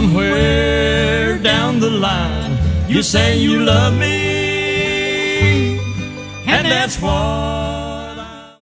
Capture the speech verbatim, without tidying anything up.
somewhere down the line you say you love me, and that's why